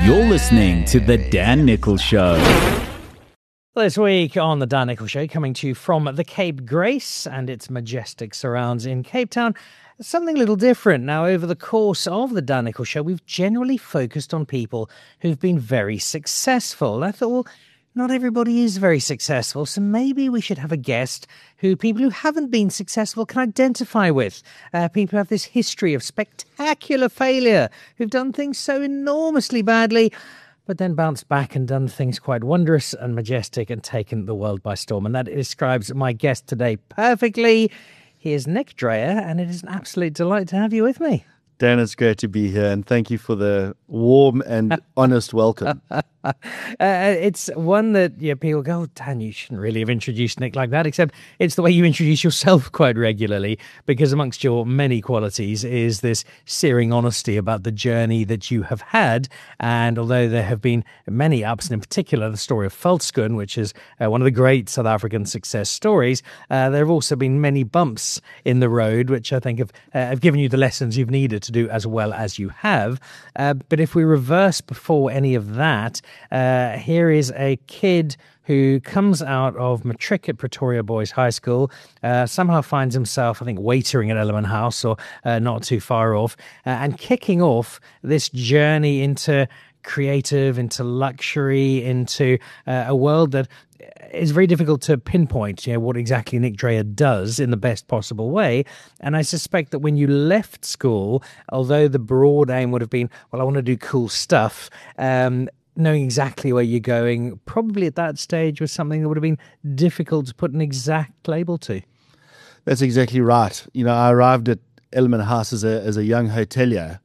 You're listening to The Dan Nichols Show. This week on The Dan Nichols Show, coming to you from the Cape Grace and its majestic surrounds in Cape Town, something a little different. Now, over the course of The Dan Nichols Show, we've generally focused on people who've been very successful. I thought, well, not everybody is very successful, so maybe we should have a guest who people who haven't been successful can identify with. People who have this history of spectacular failure, who've done things so enormously badly, but then bounced back and done things quite wondrous and majestic and taken the world by storm. And that describes my guest today perfectly. He is Nick Dreyer, and it is an absolute delight to have you with me. Dan, it's great to be here, and thank you for the warm and honest welcome. It's one that people go, oh, Dan, you shouldn't really have introduced Nick like that, except it's the way you introduce yourself quite regularly, because amongst your many qualities is this searing honesty about the journey that you have had. And although there have been many ups, and in particular the story of Veldskun, which is one of the great South African success stories, there have also been many bumps in the road, which I think have given you the lessons you've needed to do as well as you have. But if we reverse before any of that, here is a kid who comes out of matric at Pretoria Boys High School, somehow finds himself, I think, waitering at Ellerman House or not too far off, and kicking off this journey into creative, into luxury, into a world that is very difficult to pinpoint, what exactly Nick Dreyer does in the best possible way. And I suspect that when you left school, although the broad aim would have been, well, I want to do cool stuff, knowing exactly where you're going, probably at that stage was something that would have been difficult to put an exact label to. That's exactly right. I arrived at Ellerman House as a young hotelier.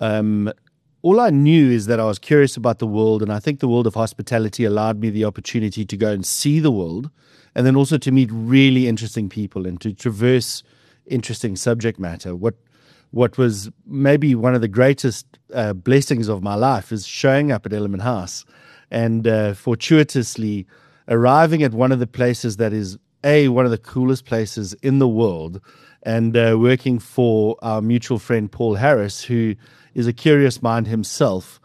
All I knew is that I was curious about the world, and I think the world of hospitality allowed me the opportunity to go and see the world, and then also to meet really interesting people and to traverse interesting subject matter. What was maybe one of the greatest blessings of my life is showing up at Ellerman House and fortuitously arriving at one of the places that is, one of the coolest places in the world, and working for our mutual friend Paul Harris, who is a curious mind himself,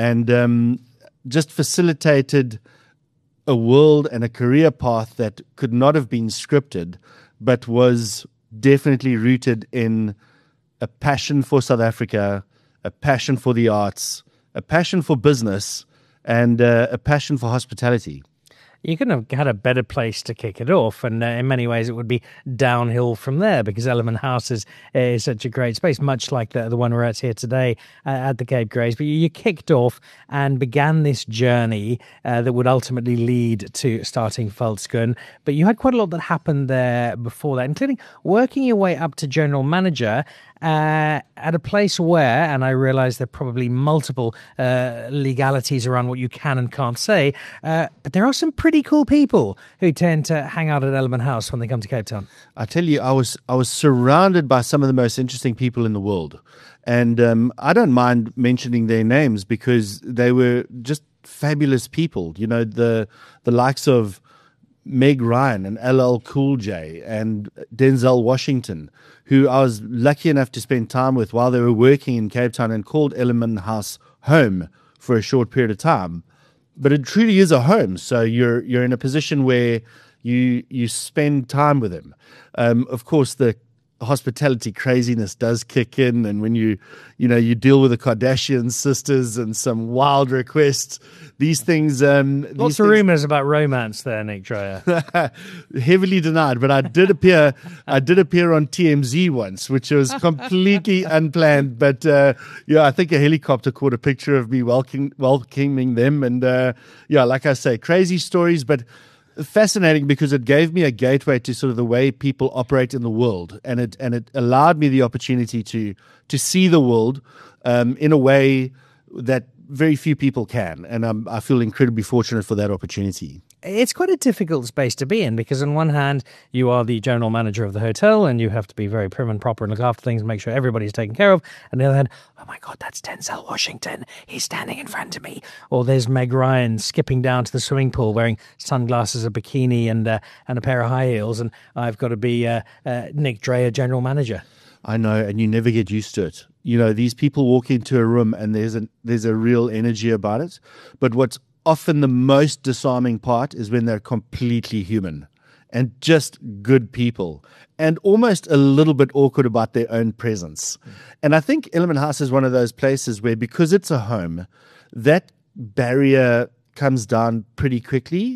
and just facilitated a world and a career path that could not have been scripted, but was definitely rooted in a passion for South Africa, a passion for the arts, a passion for business, and a passion for hospitality. You couldn't have had a better place to kick it off, and in many ways it would be downhill from there, because Ellerman House is such a great space, much like the one we're at here today at the Cape Grace. But you kicked off and began this journey that would ultimately lead to starting Veldskun. But you had quite a lot that happened there before that, including working your way up to general manager at a place where, and I realise there are probably multiple legalities around what you can and can't say, but there are some pretty cool people who tend to hang out at Ellerman House when they come to Cape Town. I tell you, I was surrounded by some of the most interesting people in the world, and I don't mind mentioning their names because they were just fabulous people. The likes of Meg Ryan and LL Cool J and Denzel Washington, who I was lucky enough to spend time with while they were working in Cape Town and called Ellerman House home for a short period of time. But it truly is a home, so you're in a position where you spend time with them. Of course, the hospitality craziness does kick in, and when you deal with the Kardashian sisters and some wild requests, these things. Lots of rumors about romance there, Nick Dreyer. Heavily denied, but I did appear on TMZ once, which was completely unplanned. But I think a helicopter caught a picture of me welcoming them, and like I say, crazy stories, but fascinating because it gave me a gateway to sort of the way people operate in the world, and it allowed me the opportunity to see the world in a way that very few people can, and I feel incredibly fortunate for that opportunity. It's quite a difficult space to be in because on one hand, you are the general manager of the hotel and you have to be very prim and proper and look after things and make sure everybody's taken care of. And on the other hand, oh my God, that's Denzel Washington. He's standing in front of me. Or there's Meg Ryan skipping down to the swimming pool wearing sunglasses, a bikini and a pair of high heels. And I've got to be Nick Dreyer, general manager. I know, and you never get used to it. You know, these people walk into a room and there's a real energy about it. But what's often the most disarming part is when they're completely human and just good people and almost a little bit awkward about their own presence. And I think Element House is one of those places where, because it's a home, that barrier comes down pretty quickly.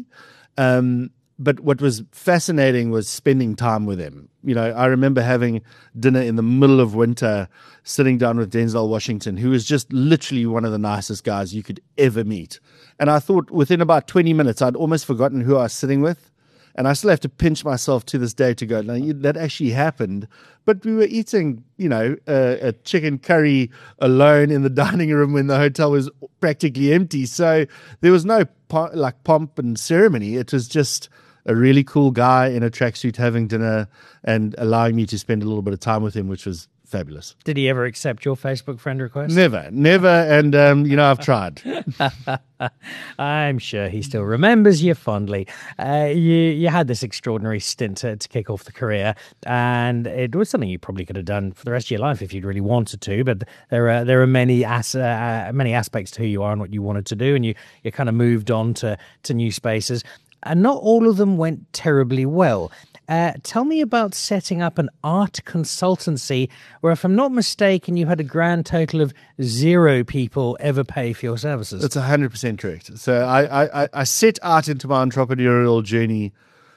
But what was fascinating was spending time with them. You know, I remember having dinner in the middle of winter, sitting down with Denzel Washington, who was just literally one of the nicest guys you could ever meet. And I thought within about 20 minutes, I'd almost forgotten who I was sitting with. And I still have to pinch myself to this day to go, no, that actually happened. But we were eating, you know, a chicken curry alone in the dining room when the hotel was practically empty. So there was no pomp and ceremony. It was just a really cool guy in a tracksuit having dinner and allowing me to spend a little bit of time with him, which was fabulous. Did he ever accept your Facebook friend request? Never. And, you know, I've tried. I'm sure he still remembers you fondly. You had this extraordinary stint to kick off the career, and it was something you probably could have done for the rest of your life if you'd really wanted to. But there are many aspects to who you are and what you wanted to do, and you kind of moved on to new spaces. And not all of them went terribly well. Tell me about setting up an art consultancy where, if I'm not mistaken, you had a grand total of 0 people ever pay for your services. That's 100% correct. So I set out into my entrepreneurial journey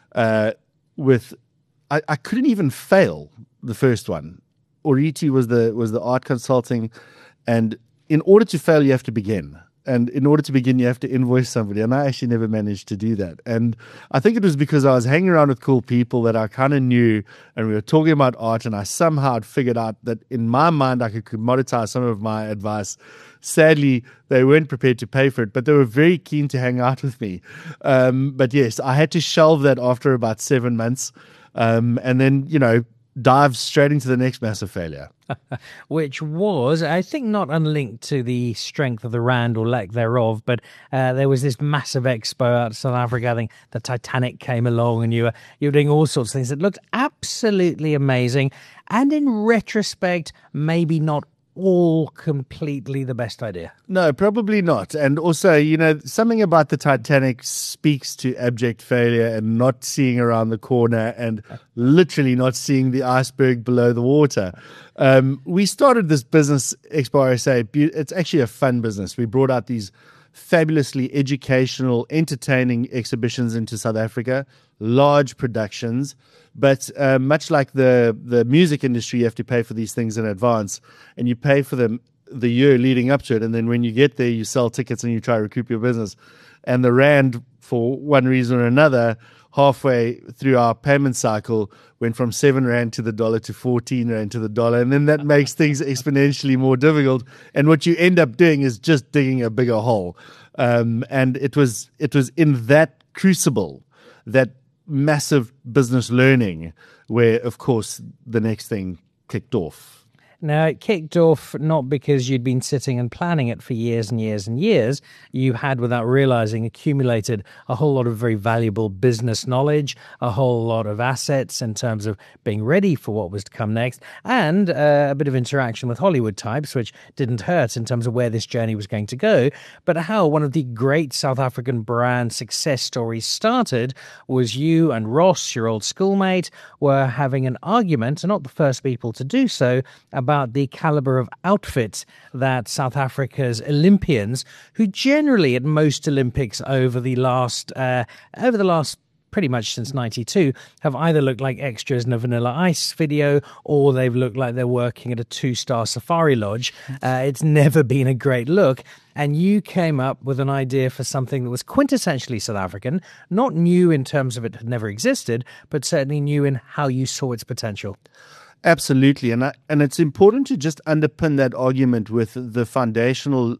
with I couldn't even fail the first one. Oriti was the art consulting, and in order to fail, you have to begin. And in order to begin, you have to invoice somebody. And I actually never managed to do that. And I think it was because I was hanging around with cool people that I kind of knew, and we were talking about art, and I somehow had figured out that in my mind I could commoditize some of my advice. Sadly, they weren't prepared to pay for it, but they were very keen to hang out with me. But yes, I had to shelve that after about 7 months, and then, you know, dive straight into the next massive failure. Which was, I think, not unlinked to the strength of the rand or lack thereof, but there was this massive expo out of South Africa. I think the Titanic came along, and you were doing all sorts of things that looked absolutely amazing, and in retrospect, maybe not all completely the best idea. No, probably not. And also, you know, something about the Titanic speaks to abject failure and not seeing around the corner and literally not seeing the iceberg below the water. We started this business, Expo RSA. It's actually a fun business. We brought out these fabulously educational, entertaining exhibitions into South Africa, large productions. But much like the music industry, you have to pay for these things in advance, and you pay for them the year leading up to it. And then when you get there, you sell tickets and you try to recoup your business. And the rand, for one reason or another, halfway through our payment cycle, went from 7 rand to the dollar to 14 rand to the dollar. And then that makes things exponentially more difficult. And what you end up doing is just digging a bigger hole. And it was in that crucible, that massive business learning, where, of course, the next thing kicked off. Now, it kicked off not because you'd been sitting and planning it for years and years and years. You had, without realizing, accumulated a whole lot of very valuable business knowledge, a whole lot of assets in terms of being ready for what was to come next, and a bit of interaction with Hollywood types, which didn't hurt in terms of where this journey was going to go. But how one of the great South African brand success stories started was you and Ross, your old schoolmate, were having an argument, and not the first people to do so, about the caliber of outfits that South Africa's Olympians, who generally at most Olympics over the last pretty much since 92, have either looked like extras in a Vanilla Ice video, or they've looked like they're working at a 2-star safari lodge. It's never been a great look. And you came up with an idea for something that was quintessentially South African, not new in terms of it had never existed, but certainly new in how you saw its potential. Absolutely, and it's important to just underpin that argument with the foundational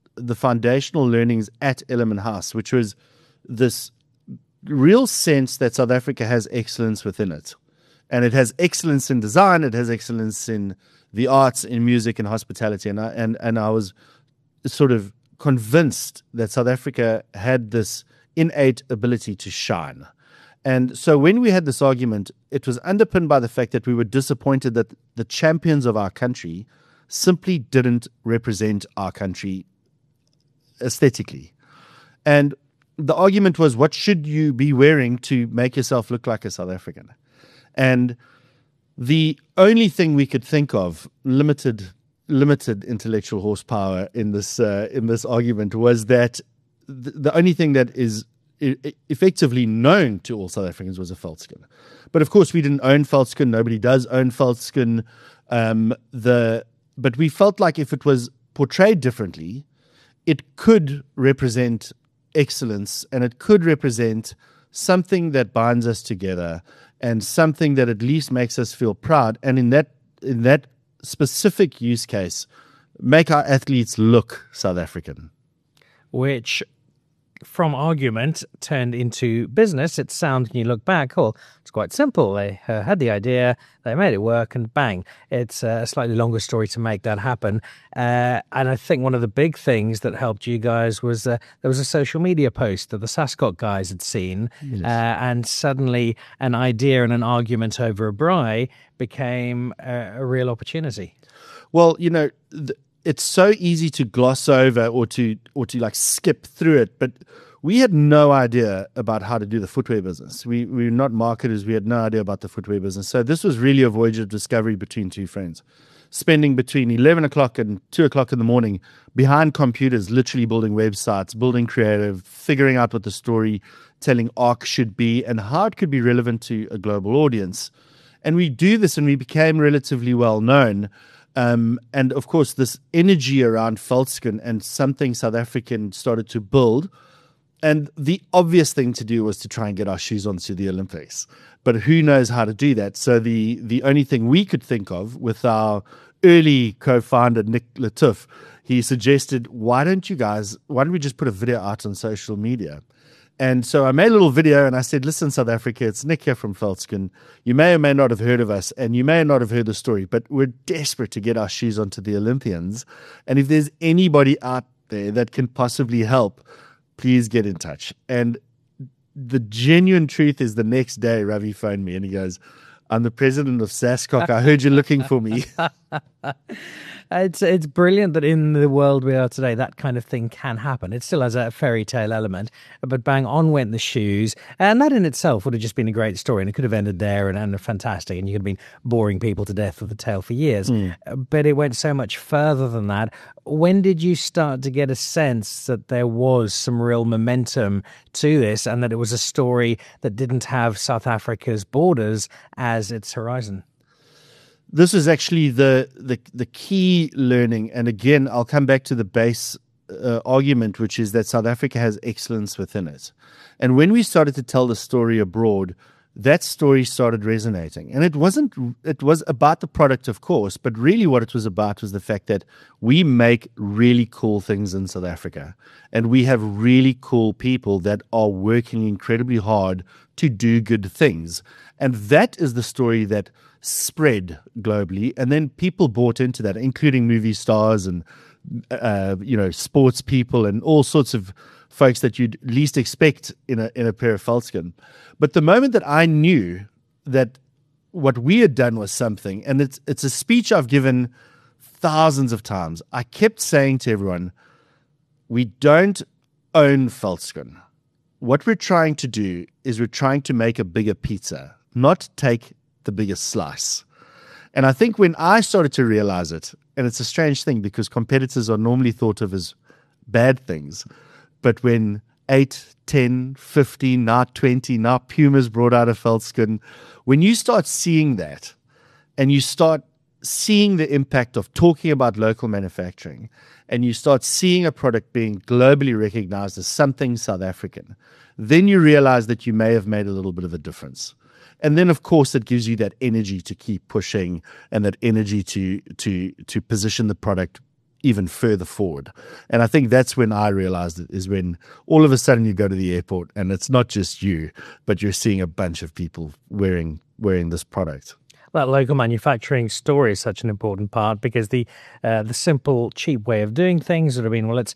learnings at Element House, which was this real sense that South Africa has excellence within it, and it has excellence in design, it has excellence in the arts, in music, and hospitality, and I was sort of convinced that South Africa had this innate ability to shine. And so when we had this argument, it was underpinned by the fact that we were disappointed that the champions of our country simply didn't represent our country aesthetically. And the argument was, what should you be wearing to make yourself look like a South African? And the only thing we could think of, limited intellectual horsepower in this argument, was that the only thing that is effectively known to all South Africans was a veldskin. But of course, we didn't own veldskin. Nobody does own veldskin. But we felt like if it was portrayed differently, it could represent excellence, and it could represent something that binds us together and something that at least makes us feel proud. And in that specific use case, make our athletes look South African. Which, from argument, turned into business. It sounds, when you look back, it's quite simple. They had the idea, they made it work, and bang. It's a slightly longer story to make that happen. And I think one of the big things that helped you guys was there was a social media post that the Sascot guys had seen, yes. And suddenly an idea and an argument over a braai became a real opportunity. Well, it's so easy to gloss over or to like skip through it, but we had no idea about how to do the footwear business. We were not marketers. We had no idea about the footwear business. So this was really a voyage of discovery between two friends, spending between 11 o'clock and 2 o'clock in the morning behind computers, literally building websites, building creative, figuring out what the storytelling arc should be and how it could be relevant to a global audience. And we do this, and we became relatively well known. And of course, this energy around veldskin and something South African started to build. And the obvious thing to do was to try and get our shoes onto the Olympics. But who knows how to do that? So the only thing we could think of with our early co-founder, Nick Latuf, he suggested, why don't we just put a video out on social media? And so I made a little video and I said, listen, South Africa, it's Nick here from Veldskin. You may or may not have heard of us, and you may not have heard the story, but we're desperate to get our shoes onto the Olympians. And if there's anybody out there that can possibly help, please get in touch. And the genuine truth is, the next day, Ravi phoned me and he goes, I'm the president of Sascot. I heard you're looking for me. It's brilliant that in the world we are today, that kind of thing can happen. It still has a fairy tale element, but bang, on went the shoes. And that in itself would have just been a great story, and it could have ended there and fantastic, and you could have been boring people to death with the tale for years. But it went so much further than that. When did you start to get a sense that there was some real momentum to this, and that it was a story that didn't have South Africa's borders as its horizon? This is actually the key learning. And again, I'll come back to the base argument, which is that South Africa has excellence within it. And when we started to tell the story abroad, that story started resonating. And it was about the product, of course, but really what it was about was the fact that we make really cool things in South Africa. And we have really cool people that are working incredibly hard to do good things. And that is the story that spread globally, and then people bought into that, including movie stars and sports people and all sorts of folks that you'd least expect in a pair of veldskin. But the moment that I knew that what we had done was something, and it's a speech I've given thousands of times, I kept saying to everyone, we don't own veldskin. What we're trying to do is we're trying to make a bigger pizza, not take the biggest slice. And I think when I started to realize it, and it's a strange thing because competitors are normally thought of as bad things, but when 8, 10, 15, now 20, now Puma's brought out a veldskin, when you start seeing that and you start seeing the impact of talking about local manufacturing, and you start seeing a product being globally recognized as something South African, then you realize that you may have made a little bit of a difference. And then, of course, it gives you that energy to keep pushing and that energy to position the product even further forward. And I think that's when I realized it, is when all of a sudden you go to the airport and it's not just you, but you're seeing a bunch of people wearing this product. that local manufacturing story is such an important part, because the simple, cheap way of doing things would have been, well, let's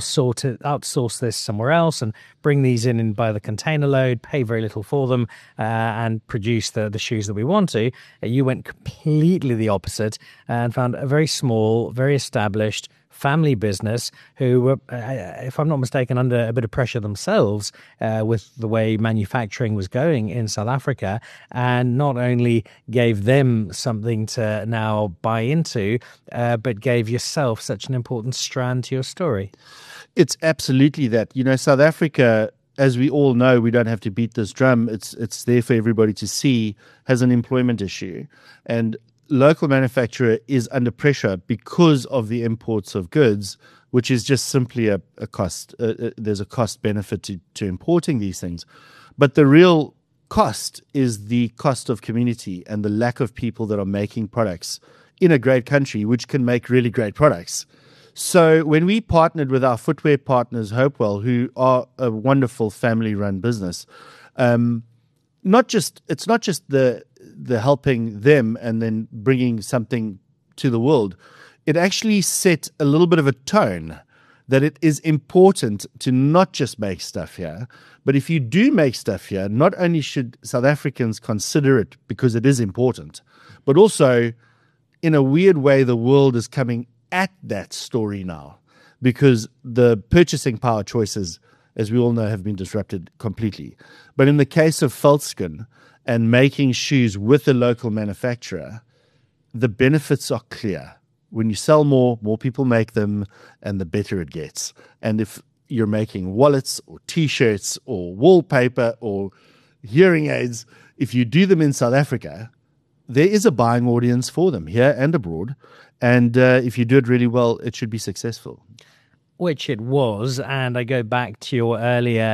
outsource this somewhere else and bring these in by the container load, pay very little for them, and produce the shoes that we want to. You went completely the opposite and found a very small, very established family business who were, if I'm not mistaken, under a bit of pressure themselves with the way manufacturing was going in South Africa, and not only gave them something to now buy into, but gave yourself such an important strand to your story. It's absolutely that. South Africa, as we all know, we don't have to beat this drum. It's there for everybody to see, has an employment issue. And local manufacturer is under pressure because of the imports of goods, which is just simply a cost. There's a cost benefit to importing these things. But the real cost is the cost of community and the lack of people that are making products in a great country, which can make really great products. So when we partnered with our footwear partners, Hopewell, who are a wonderful family-run business, it's not just the helping them and then bringing something to the world. It actually set a little bit of a tone that it is important to not just make stuff here, but if you do make stuff here, not only should South Africans consider it because it is important, but also in a weird way, the world is coming at that story now, because the purchasing power choices, as we all know, have been disrupted completely. But in the case of Veldskin and making shoes with a local manufacturer, the benefits are clear. When you sell more people make them, and the better it gets. And if you're making wallets or T-shirts or wallpaper or hearing aids, if you do them in South Africa, there is a buying audience for them here and abroad. And if you do it really well, it should be successful. Which it was. And I go back to your earlier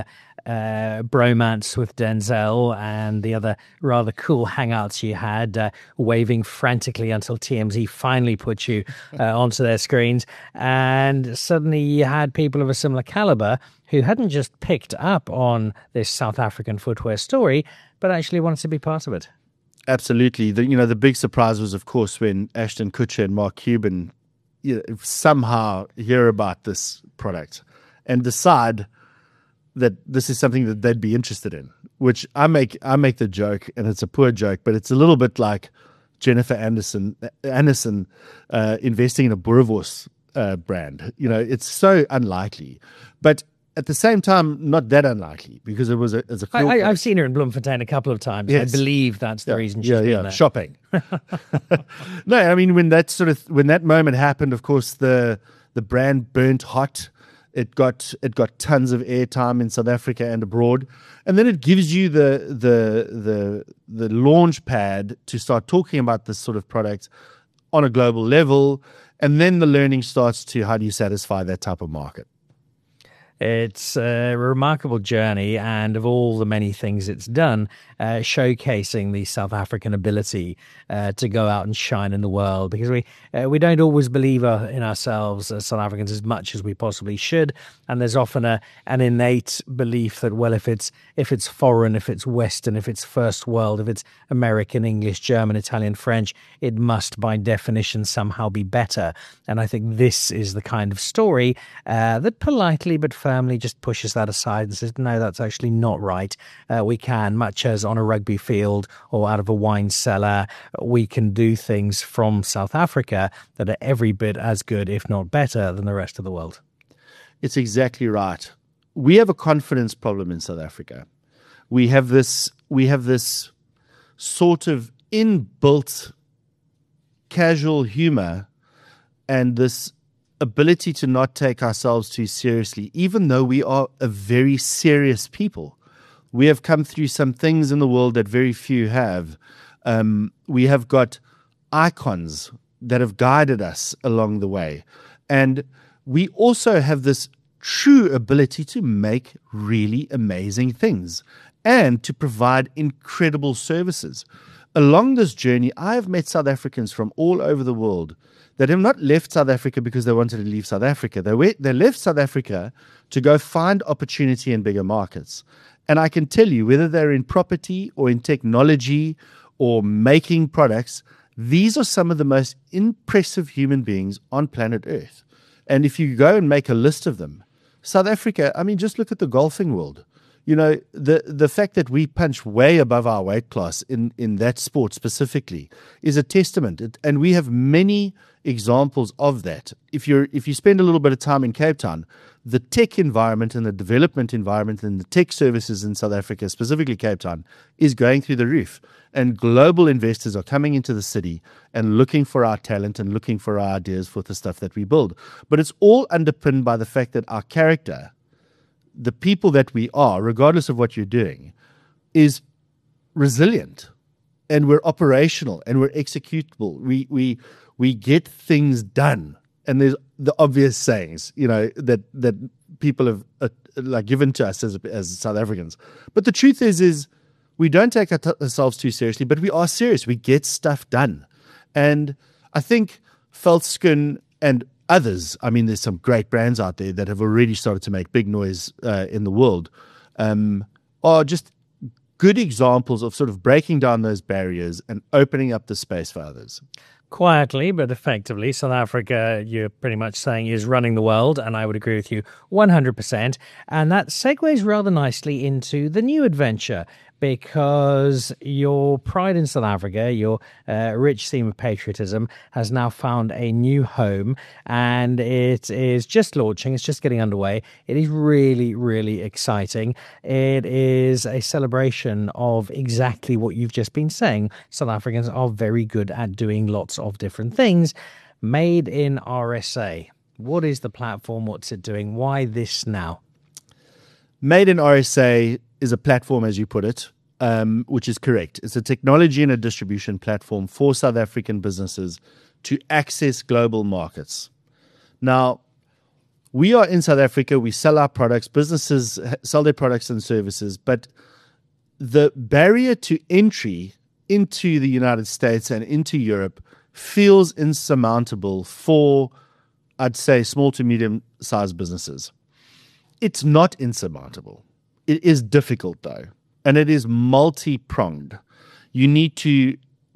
bromance with Denzel and the other rather cool hangouts you had, waving frantically until TMZ finally put you onto their screens. And suddenly you had people of a similar caliber who hadn't just picked up on this South African footwear story, but actually wanted to be part of it. Absolutely. The big surprise was, of course, when Ashton Kutcher and Mark Cuban somehow hear about this product and decide that this is something that they'd be interested in, which I make the joke, and it's a poor joke, but it's a little bit like Jennifer Aniston investing in a Boerewors brand. It's so unlikely, but at the same time, not that unlikely, because it was a cool I've seen her in Bloemfontein a couple of times. Yes. I believe that's the reason she's been there. Shopping. No, I mean, when that moment happened, of course, the brand burnt hot. It got tons of airtime in South Africa and abroad, and then it gives you the launch pad to start talking about this sort of product on a global level, and then the learning starts to how do you satisfy that type of market. It's a remarkable journey, and of all the many things it's done, showcasing the South African ability to go out and shine in the world, because we don't always believe in ourselves as South Africans as much as we possibly should, and there's often an innate belief that, well, if it's foreign, if it's Western, if it's first world, if it's American, English, German, Italian, French, it must by definition somehow be better. And I think this is the kind of story that politely but firmly just pushes that aside and says, no, that's actually not right. We can, much as on a rugby field or out of a wine cellar, we can do things from South Africa that are every bit as good, if not better, than the rest of the world. It's exactly right. We have a confidence problem in South Africa. We have this sort of inbuilt casual humor and this ability to not take ourselves too seriously, even though we are a very serious people. We have come through some things in the world that very few have. We have got icons that have guided us along the way. And we also have this true ability to make really amazing things and to provide incredible services. Along this journey, I have met South Africans from all over the world that have not left South Africa because they wanted to leave South Africa. They left South Africa to go find opportunity in bigger markets. And I can tell you, whether they're in property or in technology or making products, these are some of the most impressive human beings on planet Earth. And if you go and make a list of them, South Africa, I mean, just look at the golfing world. You know, the fact that we punch way above our weight class in that sport specifically is a testament. And we have many examples of that. If you spend a little bit of time in Cape Town, the tech environment and the development environment and the tech services in South Africa, specifically Cape Town, is going through the roof. And global investors are coming into the city and looking for our talent and looking for our ideas for the stuff that we build. But it's all underpinned by the fact that our character, the people that we are, regardless of what you're doing, is resilient, and we're operational, and we're executable. We get things done, and there's the obvious sayings, you know, that people have like given to us as South Africans. But the truth is we don't take ourselves too seriously, but we are serious. We get stuff done, and I think Veldskin and others, I mean, there's some great brands out there that have already started to make big noise in the world, are just good examples of sort of breaking down those barriers and opening up the space for others. Quietly but effectively, South Africa, you're pretty much saying, is running the world, and I would agree with you 100%. And that segues rather nicely into the new adventure, because your pride in South Africa, your rich theme of patriotism, has now found a new home, and it is just launching. It's just getting underway. It is really, really exciting. It is a celebration of exactly what you've just been saying. South Africans are very good at doing lots of different things. Made in RSA. What is the platform? What's it doing? Why this now? Made in RSA is a platform, as you put it, which is correct. It's a technology and a distribution platform for South African businesses to access global markets. Now, we are in South Africa. We sell our products. Businesses sell their products and services. But the barrier to entry into the United States and into Europe feels insurmountable for, I'd say, small to medium-sized businesses. It's not insurmountable. It is difficult, though, and it is multi-pronged. You need to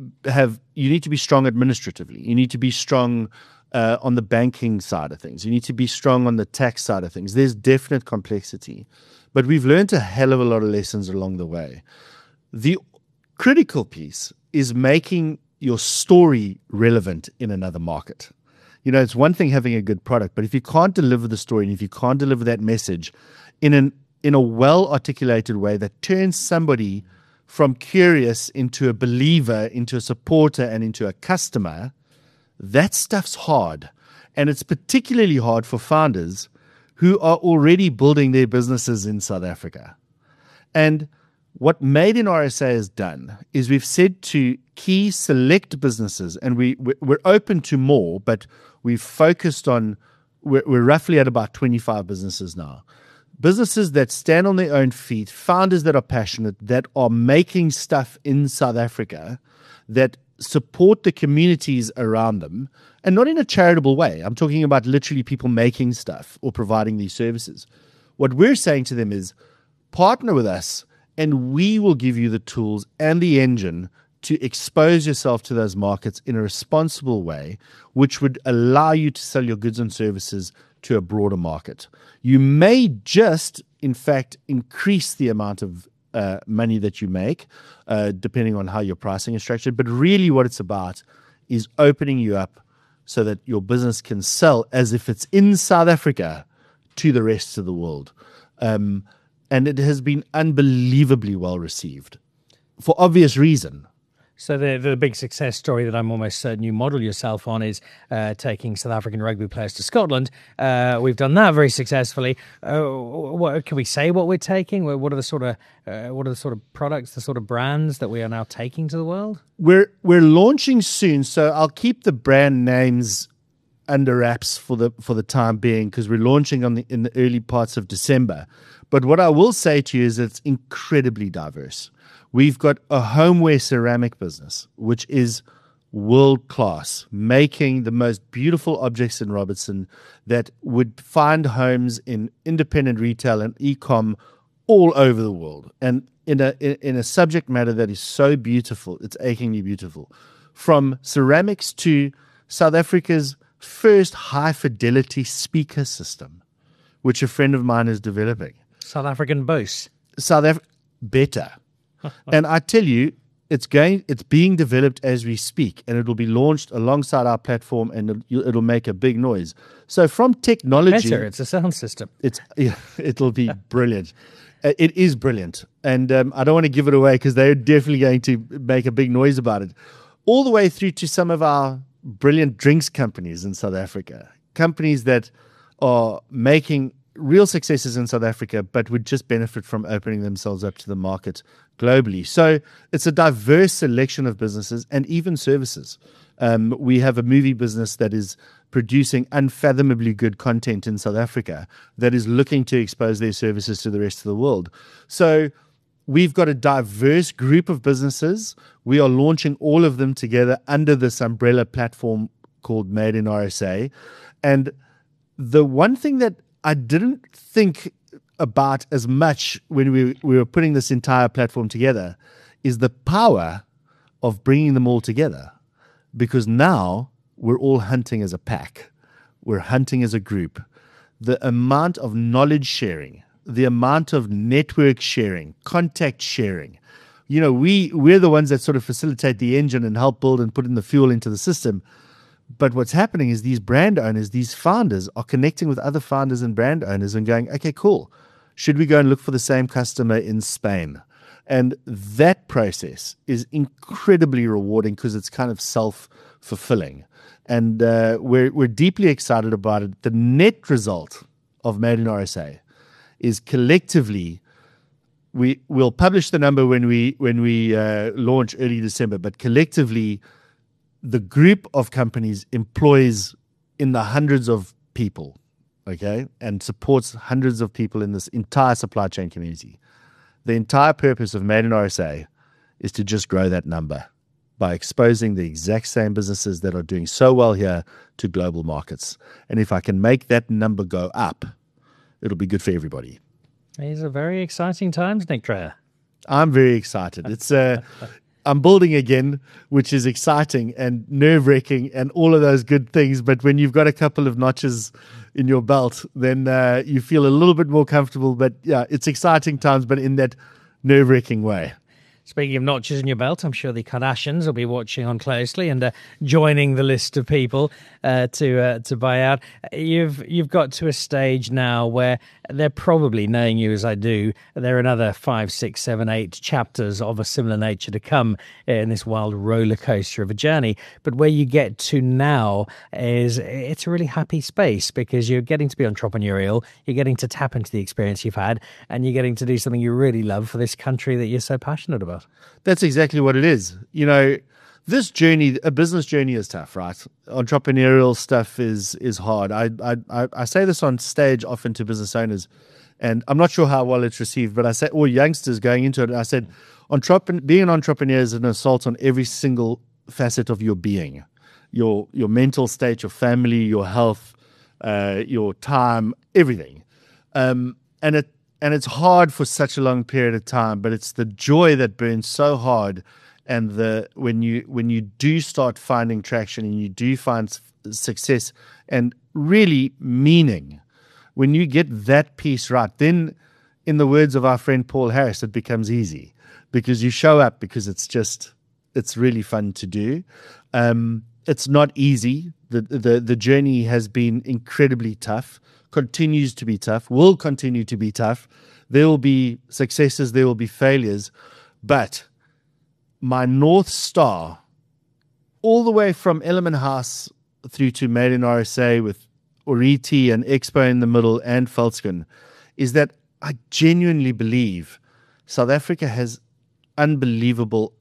be strong administratively. You need to be strong on the banking side of things. You need to be strong on the tax side of things. There's definite complexity, but we've learned a hell of a lot of lessons along the way. The critical piece is making your story relevant in another market. You know, it's one thing having a good product, but if you can't deliver the story and if you can't deliver that message in a well-articulated way that turns somebody from curious into a believer, into a supporter, and into a customer, that stuff's hard. And it's particularly hard for founders who are already building their businesses in South Africa. And what Made in RSA has done is we've said to key select businesses, and we're open to more, but we've focused on, we're roughly at about 25 businesses now. Businesses that stand on their own feet, founders that are passionate, that are making stuff in South Africa, that support the communities around them, and not in a charitable way. I'm talking about literally people making stuff or providing these services. What we're saying to them is, partner with us, and we will give you the tools and the engine to expose yourself to those markets in a responsible way, which would allow you to sell your goods and services to a broader market. You may just, in fact, increase the amount of money that you make, depending on how your pricing is structured. But really what it's about is opening you up so that your business can sell as if it's in South Africa to the rest of the world. And it has been unbelievably well received for obvious reason. So the big success story that I'm almost certain you model yourself on is taking South African rugby players to Scotland. We've done that very successfully. What can we say? What we're taking? What are the sort of products, the sort of brands that we are now taking to the world? We're launching soon, so I'll keep the brand names under wraps for the time being, because we're launching in the early parts of December. But what I will say to you is it's incredibly diverse. We've got a homeware ceramic business, which is world-class, making the most beautiful objects in Robertson that would find homes in independent retail and e-com all over the world. And in a subject matter that is so beautiful. It's achingly beautiful. From ceramics to South Africa's first high-fidelity speaker system, which a friend of mine is developing. South African Bose. Better. And I tell you, it's being developed as we speak, and it'll be launched alongside our platform, and it'll make a big noise. So from technology, Better, it's a sound system. It'll be brilliant. It is brilliant, and I don't want to give it away because they're definitely going to make a big noise about it. All the way through to some of our brilliant drinks companies in South Africa, companies that are making real successes in South Africa, but would just benefit from opening themselves up to the market globally. So it's a diverse selection of businesses and even services. We have a movie business that is producing unfathomably good content in South Africa that is looking to expose their services to the rest of the world. So we've got a diverse group of businesses. We are launching all of them together under this umbrella platform called Made in RSA. And the one thing that I didn't think about as much when we were putting this entire platform together is the power of bringing them all together. Because now we're all hunting as a pack. We're hunting as a group. The amount of knowledge sharing, the amount of network sharing, contact sharing. You know, we're the ones that sort of facilitate the engine and help build and put in the fuel into the system. But what's happening is these brand owners, these founders are connecting with other founders and brand owners and going, okay, cool. Should we go and look for the same customer in Spain? And that process is incredibly rewarding because it's kind of self-fulfilling. And we're deeply excited about it. The net result of Made in RSA is collectively, we'll publish the number when we launch early December, but collectively, the group of companies employs in the hundreds of people, okay, and supports hundreds of people in this entire supply chain community. The entire purpose of Made in RSA is to just grow that number by exposing the exact same businesses that are doing so well here to global markets. And if I can make that number go up, it'll be good for everybody. These are very exciting times, Nick Dreyer. I'm very excited. It's I'm building again, which is exciting and nerve-wracking and all of those good things. But when you've got a couple of notches in your belt, then you feel a little bit more comfortable. But yeah, it's exciting times, but in that nerve-wracking way. Speaking of notches in your belt, I'm sure the Kardashians will be watching on closely and joining the list of people to buy out. You've got to a stage now where they're probably, knowing you as I do, there are another 5, 6, 7, 8 chapters of a similar nature to come in this wild roller coaster of a journey. But where you get to now it's a really happy space because you're getting to be entrepreneurial, you're getting to tap into the experience you've had, and you're getting to do something you really love for this country that you're so passionate about. That's exactly what it is. You know, this journey, a business journey, is tough, right? Entrepreneurial stuff is hard. I say this on stage often to business owners, and I'm not sure how well it's received, but I say, or youngsters going into it, and I said, being an entrepreneur is an assault on every single facet of your being, your mental state, your family, your health, your time, everything. And it's hard for such a long period of time, but it's the joy that burns so hard. And when you do start finding traction and you do find success and really meaning, when you get that piece right, then in the words of our friend Paul Harris, it becomes easy because you show up because it's really fun to do. It's not easy. The journey has been incredibly tough. Continues to be tough, will continue to be tough. There will be successes, there will be failures. But my North Star, all the way from Element House through to Made in RSA with Oriti and Expo in the middle and Veldskin, is that I genuinely believe South Africa has unbelievable,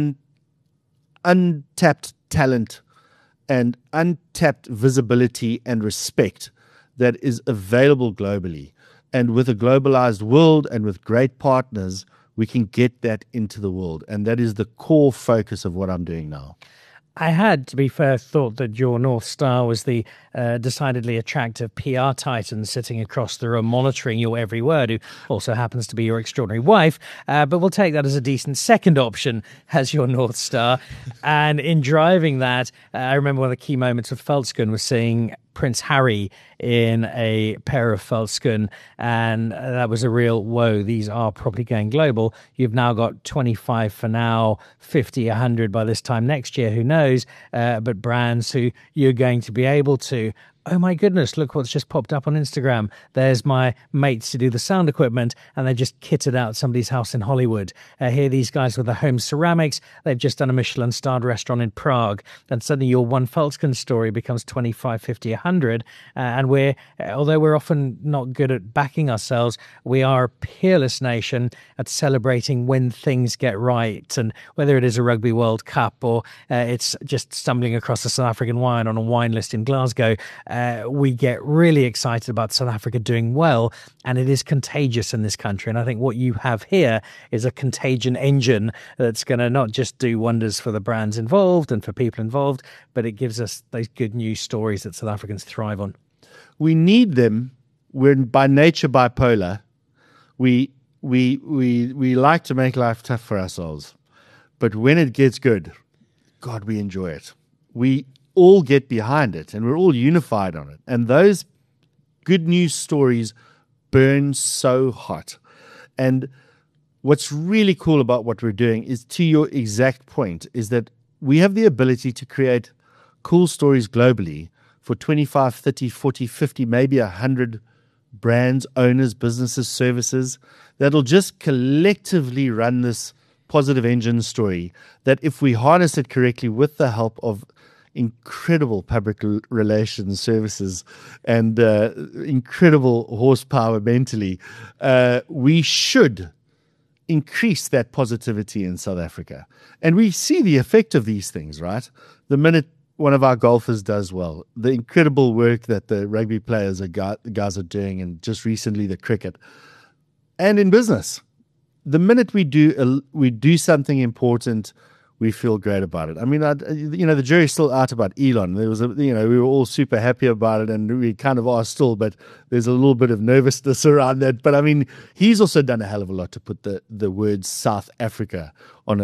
untapped talent and untapped visibility and respect that is available globally. And with a globalized world and with great partners, we can get that into the world. And that is the core focus of what I'm doing now. I had, to be fair, thought that your North Star was the decidedly attractive PR titan sitting across the room monitoring your every word, who also happens to be your extraordinary wife. But we'll take that as a decent second option as your North Star. And in driving that, I remember one of the key moments of Veldsken was seeing Prince Harry in a pair of Veldsken, and that was a real whoa, these are probably going global. You've now got 25 for now, 50, 100 by this time next year, who knows, but brands who you're going to be able to, oh my goodness, look what's just popped up on Instagram. There's my mates to do the sound equipment, and they just kitted out somebody's house in Hollywood. Here these guys with the home ceramics, they've just done a Michelin-starred restaurant in Prague. And suddenly your one Veldsken story becomes 25, 50, 100. And although we're often not good at backing ourselves, we are a peerless nation at celebrating when things get right. And whether it is a Rugby World Cup or it's just stumbling across a South African wine on a wine list in Glasgow, we get really excited about South Africa doing well, and it is contagious in this country. And I think what you have here is a contagion engine that's going to not just do wonders for the brands involved and for people involved, but it gives us those good news stories that South Africans thrive on. We need them. We're by nature bipolar. We like to make life tough for ourselves, but when it gets good, God, we enjoy it. We all get behind it, and we're all unified on it. And those good news stories burn so hot. And what's really cool about what we're doing is, to your exact point, is that we have the ability to create cool stories globally for 25, 30, 40, 50, maybe 100 brands, owners, businesses, services that'll just collectively run this positive engine story that, if we harness it correctly with the help of incredible public relations services and incredible horsepower mentally, we should increase that positivity in South Africa. And we see the effect of these things, right? The minute one of our golfers does well, the incredible work that the rugby players guys are doing, and just recently the cricket, and in business, the minute we do something important, we feel great about it. I mean, the jury's still out about Elon. There was we were all super happy about it, and we kind of are still, but there's a little bit of nervousness around that. But I mean, he's also done a hell of a lot to put the word South Africa on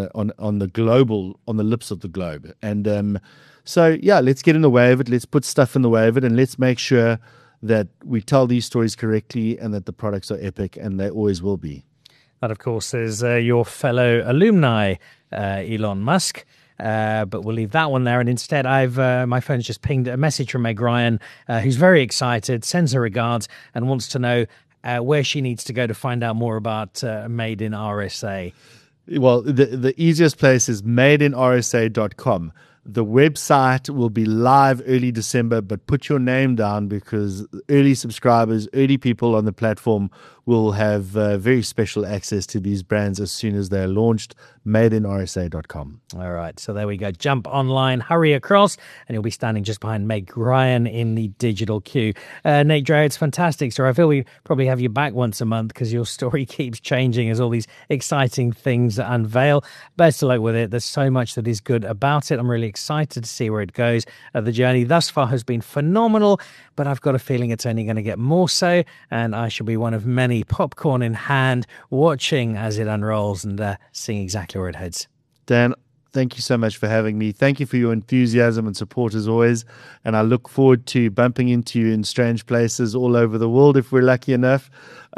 the lips of the globe. And so yeah, let's get in the way of it. Let's put stuff in the way of it, and let's make sure that we tell these stories correctly and that the products are epic, and they always will be. That, of course, is your fellow alumni, Elon Musk. But we'll leave that one there. And instead, my phone's just pinged a message from Meg Ryan, who's very excited, sends her regards, and wants to know where she needs to go to find out more about Made in RSA. Well, the easiest place is madeinrsa.com. The website will be live early December, but put your name down, because early subscribers, early people on the platform will have very special access to these brands as soon as they're launched. Madeinrsa.com. All right, so there we go. Jump online, hurry across, and you'll be standing just behind Meg Ryan in the digital queue. Nate Dreyer, it's fantastic story. I feel we probably have you back once a month because your story keeps changing as all these exciting things unveil. Best of luck with it. There's so much that is good about it. I'm really excited to see where it goes. The journey thus far has been phenomenal, but I've got a feeling it's only going to get more so, and I shall be one of many, popcorn in hand, watching as it unrolls and seeing exactly where it heads. Dan, thank you so much for having me. Thank you for your enthusiasm and support as always, and I look forward to bumping into you in strange places all over the world if we're lucky enough.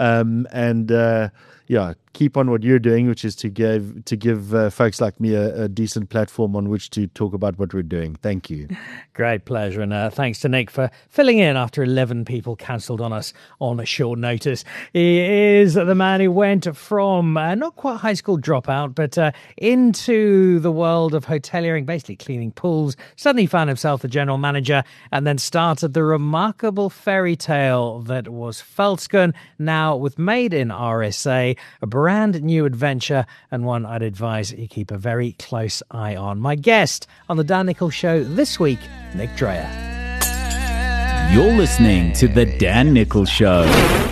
Yeah, keep on what you're doing, which is to give folks like me a decent platform on which to talk about what we're doing. Thank you. Great pleasure. And thanks to Nick for filling in after 11 people cancelled on us on a short notice. He is the man who went from not quite high school dropout, but into the world of hoteliering, basically cleaning pools, suddenly found himself the general manager, and then started the remarkable fairy tale that was Veldsken, now with Made in RSA, a brand new adventure, and one I'd advise you keep a very close eye on. My guest on the Dan Nichols Show this week, Nick Dreyer. You're listening to The Dan Nichols Show.